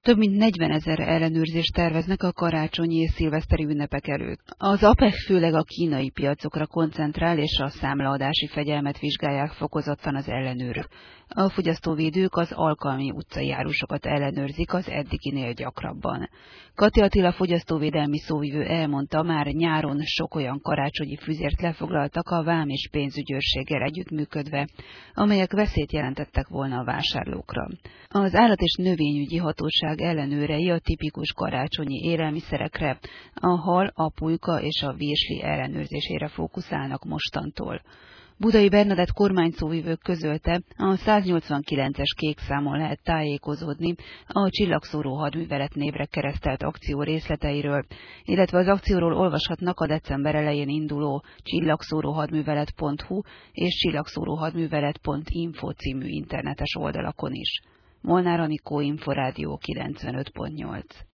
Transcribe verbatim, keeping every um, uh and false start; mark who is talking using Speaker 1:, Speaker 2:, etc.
Speaker 1: Több mint negyvenezer ellenőrzést terveznek a karácsonyi és szilveszteri ünnepek előtt. Az á pé e cé főleg a kínai piacokra koncentrál, és a számlaadási fegyelmet vizsgálják fokozottan az ellenőrök. A fogyasztóvédők az alkalmi utcai árusokat ellenőrzik az eddiginél gyakrabban. Kati Attila fogyasztóvédelmi szóvivő elmondta, már nyáron sok olyan karácsonyi füzért lefoglaltak a vám és pénzügyőrséggel együttműködve, amelyek veszélyt jelentettek volna a vásárlókra. Az állat- és növényügyi hatóság ellenőrei a tipikus karácsonyi élelmiszerekre, a hal, a pulyka és a virsli ellenőrzésére fókuszálnak mostantól. Budai Bernadett kormányszóvivő közölte, a száznyolcvankilences kék számon lehet tájékozódni a Csillagszóró hadművelet névre keresztelt akció részleteiről, illetve az akcióról olvashatnak a december elején induló csillagszóróhadművelet pont hu és csillagszóróhadművelet pont info című internetes oldalakon is. Molnár Anikó, Inforádió kilencvenöt pont nyolc.